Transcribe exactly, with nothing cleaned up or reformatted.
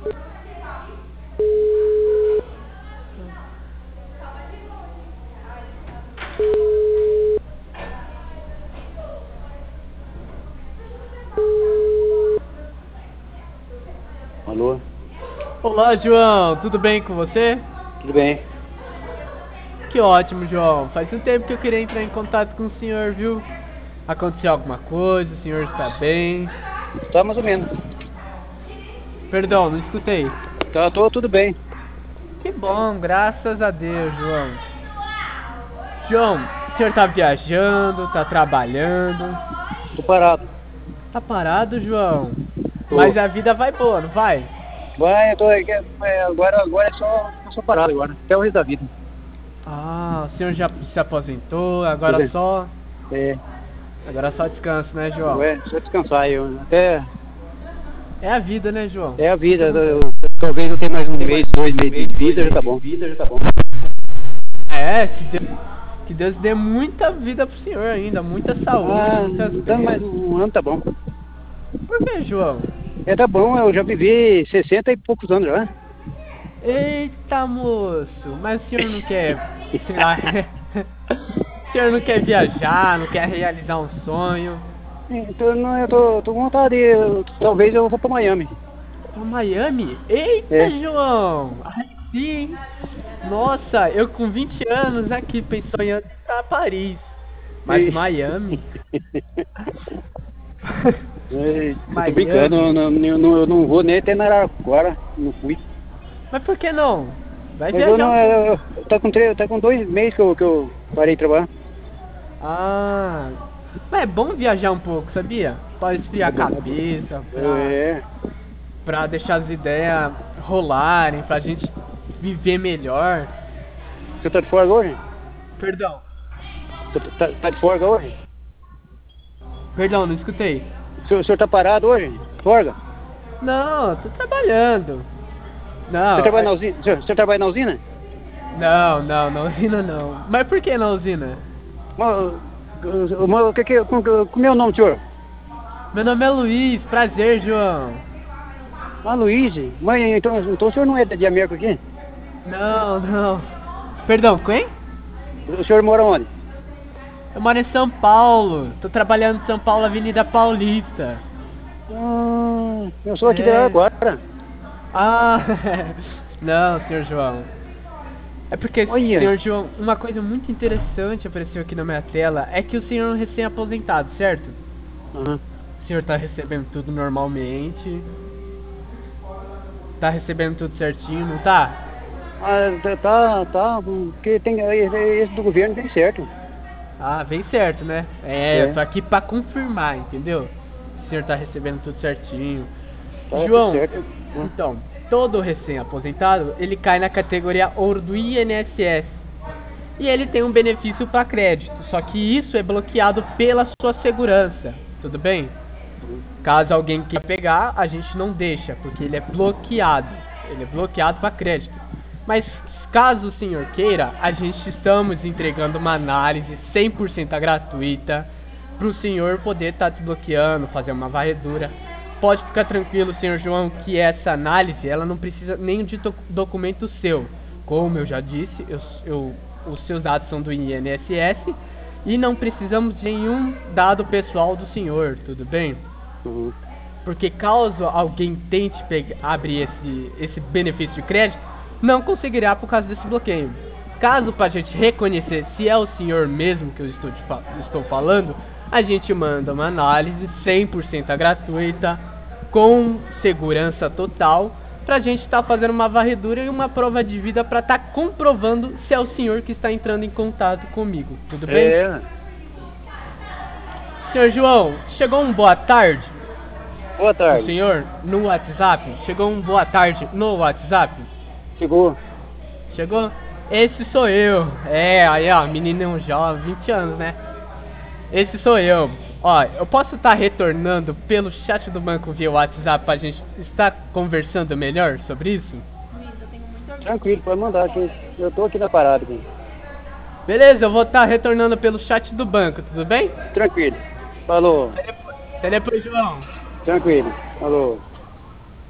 Alô? Olá, João, tudo bem com você? Tudo bem? Que ótimo, João. Faz um tempo que eu queria entrar em contato com o senhor, viu? Aconteceu alguma coisa? O senhor está bem? Tá mais ou menos. Perdão, não escutei. Tá, tô tudo bem. Que bom, graças a Deus, João. João, o senhor tá viajando, tá trabalhando? Tô parado. Tá parado, João? Tô. Mas a vida vai boa, não vai? Vai, eu tô é, é, agora, agora é só, eu só parado agora, até o resto da vida. Ah, o senhor já se aposentou, agora Pois é. só... É, Agora só descanso, né, João? é, só descansar eu. Até É a vida, né, João? é a vida. Eu, eu, talvez eu tenha mais um mês, dois meses de vida, já tá bom. Vida já tá bom. É, que Deus, que Deus dê muita vida pro senhor ainda, muita saúde, Ah, muitas então mais bênçãos. um ano tá bom. Por que, João? É, tá bom, eu já vivi sessenta e poucos anos já. Eita, moço, mas o senhor não quer, sei lá, o senhor não quer viajar, não quer realizar um sonho? Então não, eu tô, tô com vontade, eu, talvez eu vou pra Miami. Pra Miami? Eita, É. João! Aí sim! Nossa, eu com vinte anos aqui pensando em ir pra Paris. Mas E- Miami? É, eu tô Miami? brincando, eu não, eu não, eu não vou nem até na Araraquara, não fui. Mas por que não? Vai Mas eu não, viajar um pouco. eu, eu- tá com três, tá com dois meses que eu, que eu parei de trabalhar. Ah, mas é bom viajar um pouco, sabia? Pra esfriar a cabeça, pra, É, pra deixar as ideias rolarem, pra gente viver melhor. você tá de folga hoje? Perdão, Tá, tá- tá de folga hoje? perdão, não escutei. O senhor, o senhor tá parado hoje? Folga? Não, tô trabalhando. Não, Você trabalha é- na usina? O senhor, o senhor trabalha na usina? não, não, na usina não. Mas por que na usina? Mas, mas, o que que, como, como é o nome do senhor? Meu nome é Luiz, prazer, João. Ah, Luiz. Mas então, então o senhor não é de América aqui? Não, não. Perdão, quem? O senhor mora onde? Eu moro em São Paulo. Tô trabalhando em São Paulo, Avenida Paulista. Ah, eu sou aqui de É. Araraquara. Ah, não, senhor João. É porque, Olha. senhor João, uma coisa muito interessante apareceu aqui na minha tela é que o senhor é um recém-aposentado, certo? Aham. O senhor tá recebendo tudo normalmente. Tá recebendo tudo certinho, não tá? Ah, tá, tá, tá, porque tem, esse do governo tem certo. Ah, vem certo, né? É, É. eu tô aqui pra confirmar, entendeu? O senhor tá recebendo tudo certinho. Tá João, tudo certo. eu- então, todo recém-aposentado, ele cai na categoria ouro do I N S S. E ele tem um benefício para crédito, só que isso é bloqueado pela sua segurança, tudo bem? Caso alguém queira pegar, a gente não deixa, porque ele é bloqueado. Ele é bloqueado para crédito. Mas caso o senhor queira, a gente estamos entregando uma análise cem por cento gratuita para o senhor poder estar desbloqueando, fazer uma varredura. Pode ficar tranquilo, senhor João, que essa análise ela não precisa nem de doc- documento seu. Como eu já disse, eu, eu, os seus dados são do I N S S e não precisamos de nenhum dado pessoal do senhor, tudo bem? Uhum. Porque caso alguém tente pegar, abrir esse, esse benefício de crédito, não conseguirá por causa desse bloqueio. Caso para a gente reconhecer se é o senhor mesmo que eu estou, te fa- estou falando, a gente manda uma análise cem por cento gratuita, com segurança total, para a gente estar fazendo uma varredura e uma prova de vida para estar comprovando se é o senhor que está entrando em contato comigo. Tudo bem? É, Senhor João, chegou um boa tarde boa do tarde. senhor no WhatsApp? Chegou um boa tarde no WhatsApp? Chegou. Chegou? Esse sou eu. É, aí ó, menino jovem, vinte anos, né? Esse sou eu. Ó, eu posso estar retornando pelo chat do banco via WhatsApp pra gente estar conversando melhor sobre isso? Tranquilo, pode mandar aqui. Eu tô aqui na parada aqui. Beleza, eu vou estar retornando pelo chat do banco, tudo bem? Tranquilo. Falou. Até depois, João. Tranquilo. Falou.